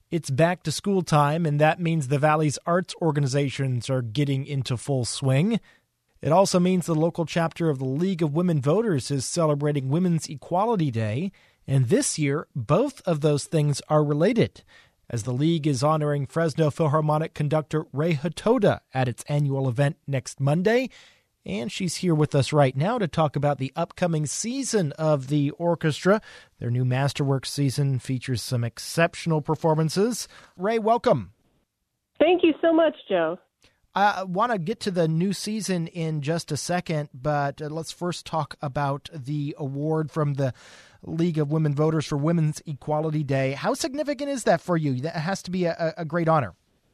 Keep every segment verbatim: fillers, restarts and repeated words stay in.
It's back to school time, and that means the Valley's arts organizations are getting into full swing. It also means the local chapter of the League of Women Voters is celebrating Women's Equality Day, and this year, both of those things are related, as the League is honoring Fresno Philharmonic conductor Ray Hatoda at its annual event next Monday. And she's here with us right now to talk about the upcoming season of the orchestra. Their new Masterworks season features some exceptional performances. Ray, welcome. Thank you so much, Joe. I want to get to the new season in just a second, but let's first talk about the award from the League of Women Voters for Women's Equality Day. How significant is that for you? That has to be a, a great honor.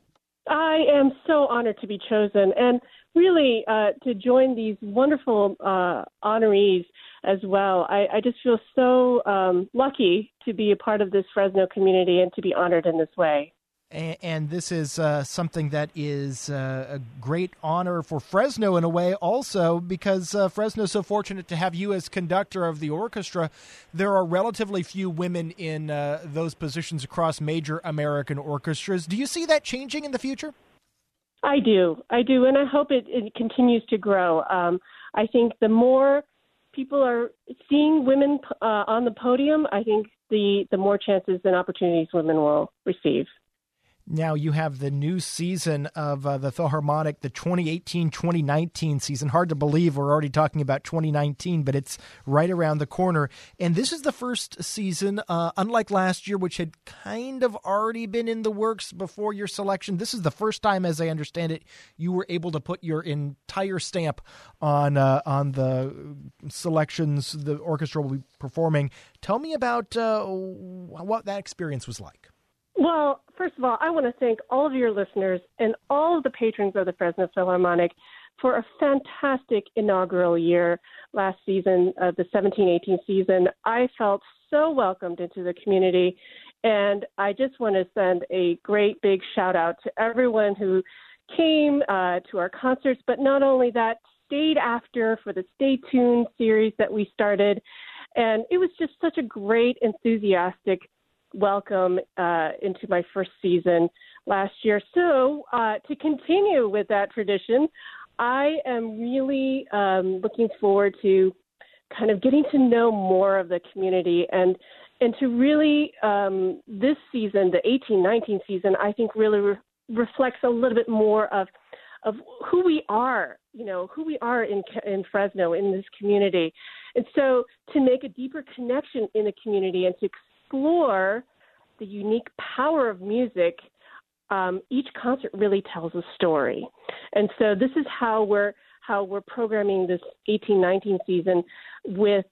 I am so honored to be chosen, and really uh, to join these wonderful uh, honorees as well. I, I just feel so um, lucky to be a part of this Fresno community and to be honored in this way. And, and this is uh, something that is uh, a great honor for Fresno in a way also, because uh, Fresno is so fortunate to have you as conductor of the orchestra. There are relatively few women in uh, those positions across major American orchestras. Do you see that changing in the future? I do. I do, and I hope it, it continues to grow. Um, I think the more people are seeing women uh, on the podium, I think the, the more chances and opportunities women will receive. Now you have the new season of uh, the Philharmonic, the twenty eighteen twenty nineteen season. Hard to believe we're already talking about twenty nineteen, but it's right around the corner. And this is the first season, uh, unlike last year, which had kind of already been in the works before your selection. This is the first time, as I understand it, you were able to put your entire stamp on uh, on the selections the orchestra will be performing. Tell me about uh, what that experience was like. Well, first of all, I want to thank all of your listeners and all of the patrons of the Fresno Philharmonic for a fantastic inaugural year last season, uh, the seventeen eighteen season. I felt so welcomed into the community, and I just want to send a great big shout out to everyone who came uh, to our concerts, but not only that, stayed after for the Stay Tuned series that we started. And it was just such a great, enthusiastic welcome uh, into my first season last year. So uh, to continue with that tradition, I am really um, looking forward to kind of getting to know more of the community and and to really um, this season, the eighteen nineteen season, I think really re- reflects a little bit more of of who we are, you know, who we are in in Fresno, in this community. And so to make a deeper connection in the community and to explore the unique power of music, um, each concert really tells a story. And so this is how we're how we're programming this eighteen nineteen season with,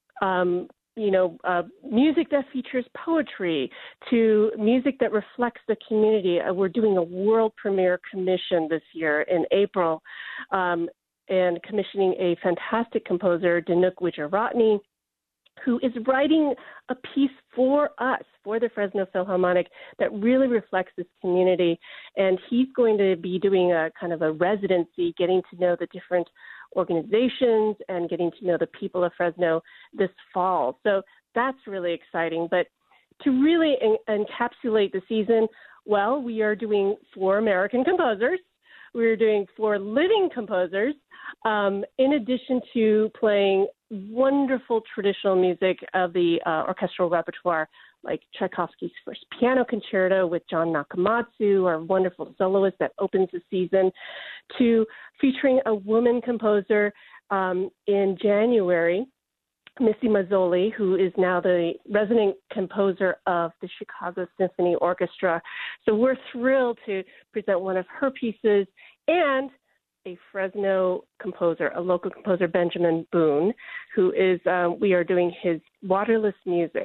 um, you know, uh, music that features poetry to music that reflects the community. Uh, we're doing a world premiere commission this year in April, um, and commissioning a fantastic composer, Danuk Wijeratne, who is writing a piece for us, for the Fresno Philharmonic, that really reflects this community. And he's going to be doing a kind of a residency, getting to know the different organizations and getting to know the people of Fresno this fall. So that's really exciting. But to really en- encapsulate the season, well, we are doing four American composers. We're doing four living composers, um, in addition to playing wonderful traditional music of the uh, orchestral repertoire, like Tchaikovsky's First Piano Concerto with John Nakamatsu, our wonderful soloist that opens the season, to featuring a woman composer um, in January, Missy Mazzoli, who is now the resident composer of the Chicago Symphony Orchestra. So we're thrilled to present one of her pieces, and a Fresno composer, a local composer, Benjamin Boone, who is, um, we are doing his Waterless Music,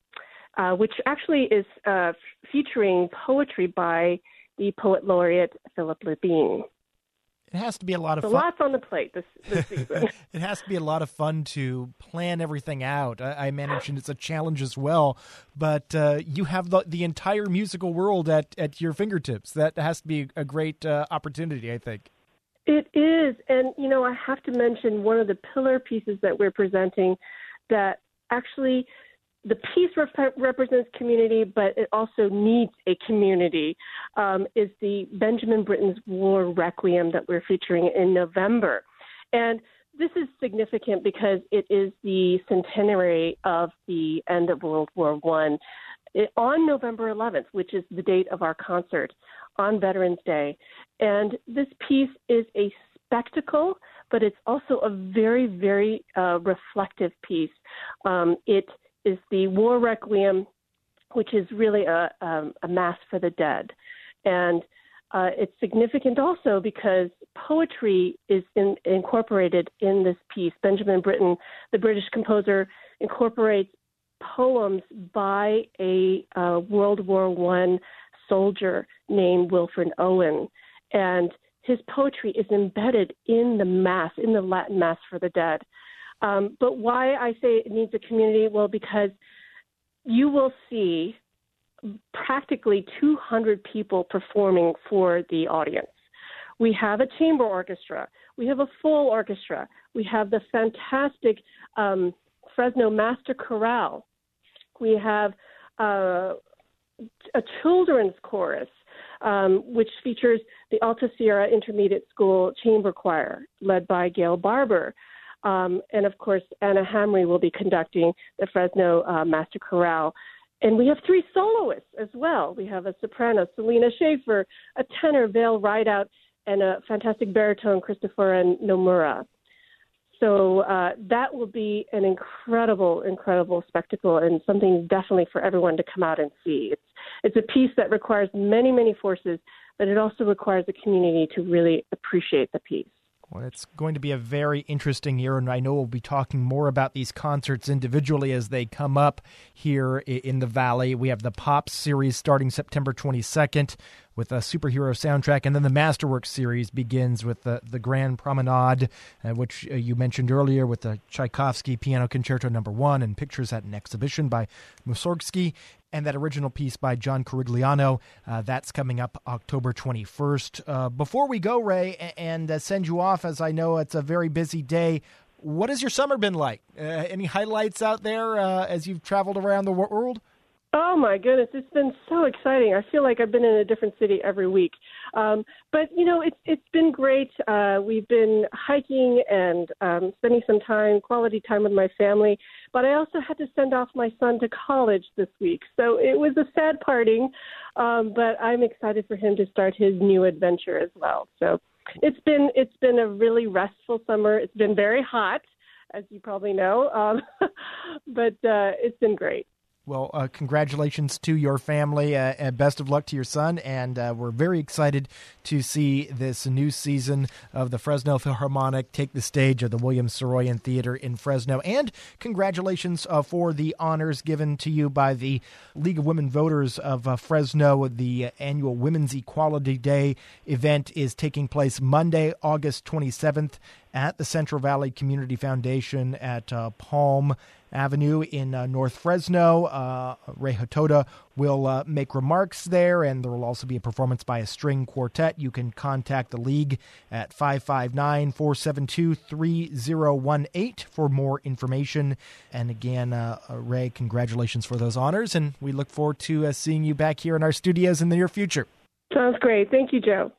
uh, which actually is uh, featuring poetry by the poet laureate Philip Labine. It has to be a lot of so fun. Lots on the plate this, this season. It has to be a lot of fun to plan everything out. I, I imagine it's a challenge as well, but uh, you have the, the entire musical world at, at your fingertips. That has to be a great uh, opportunity, I think. It is. And, you know, I have to mention one of the pillar pieces that we're presenting that actually the piece rep- represents community, but it also needs a community, um, is the Benjamin Britten's War Requiem that we're featuring in November. And this is significant because it is the centenary of the end of World War One. It, on November eleventh, which is the date of our concert, on Veterans Day. And this piece is a spectacle, but it's also a very, very uh, reflective piece. Um, it is the War Requiem, which is really a, um, a mass for the dead. And uh, it's significant also because poetry is in, incorporated in this piece. Benjamin Britten, the British composer, incorporates poems by a uh, World War One soldier named Wilfred Owen. And his poetry is embedded in the Mass, in the Latin Mass for the dead. Um, but why I say it needs a community? Well, because you will see practically two hundred people performing for the audience. We have a chamber orchestra. We have a full orchestra. We have the fantastic um, Fresno Master Chorale. We have uh, a children's chorus, um, which features the Alta Sierra Intermediate School Chamber Choir, led by Gail Barber. Um, and, of course, Anna Hamry will be conducting the Fresno uh, Master Chorale. And we have three soloists as well. We have a soprano, Selena Schaefer, a tenor, Vale Rideout, and a fantastic baritone, Christopher Nomura. So uh, that will be an incredible, incredible spectacle and something definitely for everyone to come out and see. It's it's a piece that requires many, many forces, but it also requires the community to really appreciate the piece. Well, it's going to be a very interesting year, and I know we'll be talking more about these concerts individually as they come up here in the Valley. We have the Pops series starting September twenty-second with a superhero soundtrack, and then the Masterworks series begins with the, the Grand Promenade, uh, which uh, you mentioned earlier, with the Tchaikovsky Piano Concerto Number One and pictures at an exhibition by Mussorgsky. And that original piece by John Corigliano, uh, that's coming up October twenty-first. Uh, before we go, Ray, and uh, send you off, as I know it's a very busy day, what has your summer been like? Uh, any highlights out there uh, as you've traveled around the world? Oh, my goodness. It's been so exciting. I feel like I've been in a different city every week. Um, but, you know, it's it's been great. Uh, we've been hiking and um, spending some time, quality time with my family. But I also had to send off my son to college this week. So it was a sad parting, um, but I'm excited for him to start his new adventure as well. So it's been it's been a really restful summer. It's been very hot, as you probably know, um, but uh, it's been great. Well, uh, congratulations to your family, uh, and best of luck to your son, and uh, we're very excited to see this new season of the Fresno Philharmonic take the stage of the William Saroyan Theater in Fresno, and congratulations uh, for the honors given to you by the League of Women Voters of uh, Fresno. The annual Women's Equality Day event is taking place Monday, August twenty-seventh at the Central Valley Community Foundation at uh, Palm Avenue in uh, North Fresno. Uh, Ray Hotoda will uh, make remarks there, and there will also be a performance by a string quartet. You can contact the League at five five nine, four seven two, three zero one eight for more information. And again, uh, Ray, congratulations for those honors, and we look forward to uh, seeing you back here in our studios in the near future. Sounds great. Thank you, Joe.